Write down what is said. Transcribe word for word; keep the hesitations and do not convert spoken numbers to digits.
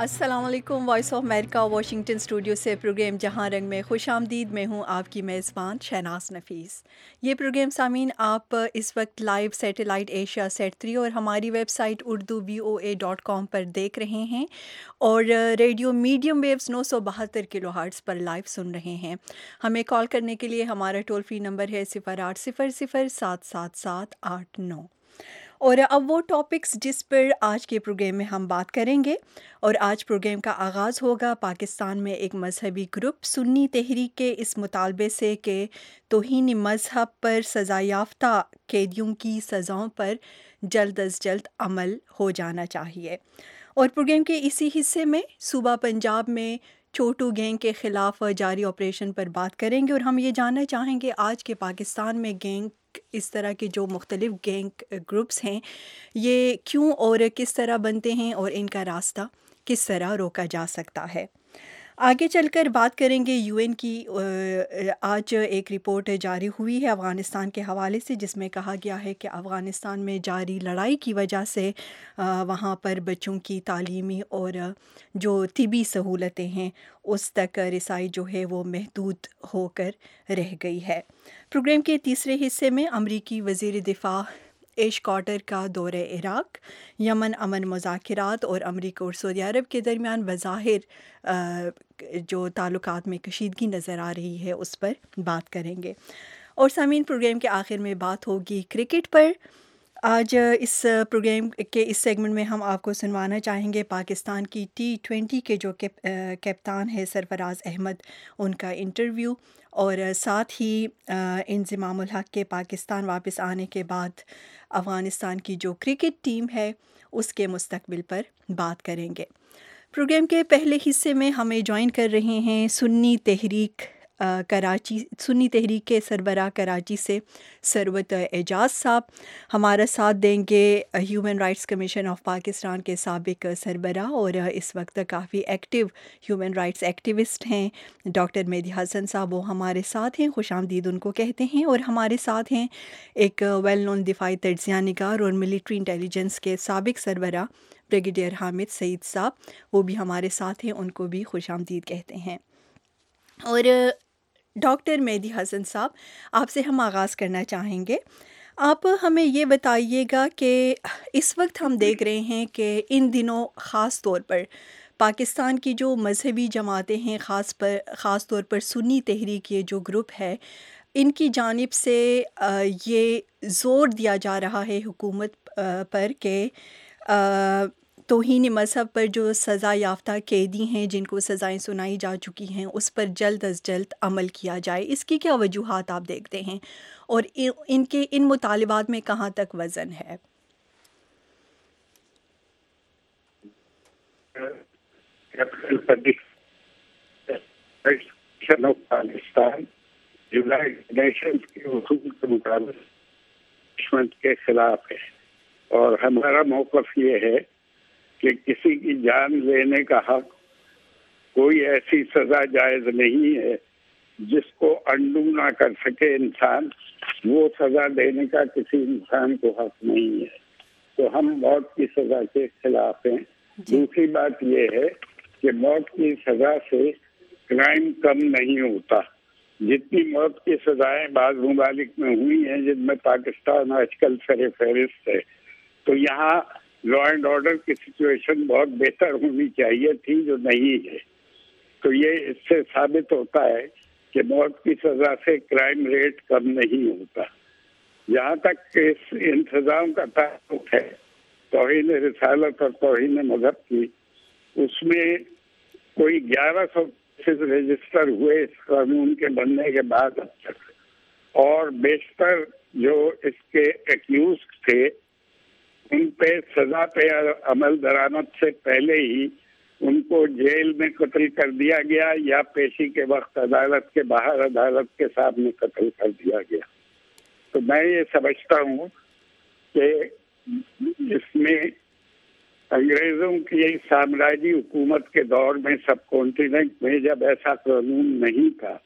अस्सलाम वालेकुम। Voice of America Washington studio से प्रोग्राम जहां रंग में खुश आमदीद। मैं हूं आपकी मेज़बान शहनाज नफीस। ये प्रोग्राम सामीन आप इस वक्त live satellite Asia set three और हमारी website Urdu V O A dot com पर देख रहे हैं और रेडियो मीडियम वेव्स नौ सौ बहत्तर किलो हर्ट्ज़ पर लाइव सुन रहे हैं। हमें कॉल करने के लिए हमारा टोल फ्री नंबर है सिफ़र आठ सिफ़र सिफ़र सात सात सात आठ नौ। और अब वो टॉपिक्स जिस पर आज के प्रोग्राम में हम बात करेंगे। और आज प्रोग्राम का आगाज़ होगा पाकिस्तान में एक मजहबी ग्रुप सुन्नी तहरीक के इस मुतालबे से कि तौहीन मज़हब पर सज़ा याफ्ता कैदियों की सज़ाओं पर जल्द अज जल्द अमल हो जाना चाहिए। और प्रोग्राम के इसी हिस्से में सूबा पंजाब में छोटू गैंग के ख़िलाफ़ जारी ऑपरेशन पर बात करेंगे और हम ये जानना चाहेंगे आज के पाकिस्तान में गैंग इस तरह के जो मुख्तलिफ गैंग ग्रुप्स हैं ये क्यों और किस तरह बनते हैं और इनका रास्ता किस तरह रोका जा सकता है। आगे चलकर बात करेंगे यूएन की। आज एक रिपोर्ट जारी हुई है अफ़गानिस्तान के हवाले से जिसमें कहा गया है कि अफ़गानिस्तान में जारी लड़ाई की वजह से वहाँ पर बच्चों की तालीमी और जो तिबी सहूलतें हैं उस तक रसाई जो है वो महदूद होकर रह गई है। प्रोग्राम के तीसरे हिस्से में अमरीकी वज़ीर दिफ़ा एश कार्टर का दौरे इराक़, यमन अमन मुज़ाकरात और अमरीका और सऊदी अरब के दरमियान बज़ाहिर जो ताल्लुकात में कशीदगी नज़र आ रही है उस पर बात करेंगे। और सामीन प्रोग्राम के आखिर में बात होगी क्रिकेट पर। आज इस प्रोग्राम के इस सेगमेंट में हम आपको सुनवाना चाहेंगे पाकिस्तान की टी ट्वेंटी के जो कैप कप्तान है सरफराज अहमद उनका इंटरव्यू और साथ ही इंज़मामुल हक़ के पाकिस्तान वापस आने के बाद अफ़गानिस्तान की जो क्रिकेट टीम है उसके मुस्तक़बिल पर बात करेंगे। प्रोग्राम के पहले हिस्से में हमें ज्वाइन कर रहे हैं सुन्नी तहरीक कराची सुन्नी तहरीक के सरबराह कराची से सरवत एजाज साहब। हमारा साथ देंगे human rights commission of Pakistan के साबिक सरबराह और इस वक्त काफ़ी एक्टिव ह्यूमन राइट्स एक्टिविस्ट हैं डॉक्टर मेहदी हसन साहब। वो हमारे साथ हैं, खुशामदीद उनको कहते हैं। और हमारे साथ हैं एक वेल नोन दिफाई तज्ज़िया निगार और मिलिट्री इंटेलिजेंस के साबिक सरबराह ब्रिगेडियर हामिद सईद साहब, वो भी हमारे साथ हैं, उनको भी खुशामदीद कहते हैं। और डॉक्टर मेहदी हसन साहब, आपसे हम आगाज़ करना चाहेंगे। आप हमें ये बताइएगा कि इस वक्त हम देख रहे हैं कि इन दिनों ख़ास तौर पर पाकिस्तान की जो मजहबी जमातें हैं, ख़ास पर ख़ास तौर पर सुन्नी तहरीक ये जो ग्रुप है, इनकी जानिब से ये ज़ोर दिया जा रहा है हुकूमत पर कि तौहीन मज़हब पर जो सज़ा याफ्ता कैदी हैं जिनको सज़ाएं सुनाई जा चुकी हैं उस पर जल्द अज जल्द अमल किया जाए। इसकी क्या वजूहात आप देखते हैं और इनके इन मुतालिबात में कहाँ तक वज़न है? पाकिस्तान यूनाइटेड नेशंस के उसूल के मुताबिक दुश्मन के खिलाफ है और हमारा मौक़िफ़ ये है कि किसी की जान लेने का हक, कोई ऐसी सज़ा जायज़ नहीं है जिसको अंडू ना कर सके इंसान, वो सज़ा देने का किसी इंसान को हक नहीं है। तो हम मौत की सज़ा के खिलाफ हैं। दूसरी बात ये है कि मौत की सज़ा से क्राइम कम नहीं होता। जितनी मौत की सज़ाएं बाज़ मुमालिक में हुई हैं जिनमें पाकिस्तान आजकल सर फहरिस्त है, तो यहाँ लॉ एंड ऑर्डर की सिचुएशन बहुत बेहतर होनी चाहिए थी जो नहीं है। तो ये इससे साबित होता है कि मौत की सज़ा से क्राइम रेट कम नहीं होता। जहाँ तक इस इन सज़ाओं का ताल्लुक है तौहीन रिसालत और तौहीन मज़हब की, उसमें कोई ग्यारह सौ केसेस रजिस्टर हुए इस कानून के बनने के बाद अब तक, और बेशतर जो इसके एक्यूज थे उन पे सजा पे अमल दरामद से पहले ही उनको जेल में कत्ल कर दिया गया या पेशी के वक्त अदालत के बाहर अदालत के सामने कत्ल कर दिया गया। तो मैं ये समझता हूँ कि इसमें अंग्रेज़ों की साम्राज्य हुकूमत के दौर में सब कॉन्टिनेंट में जब ऐसा कानून नहीं था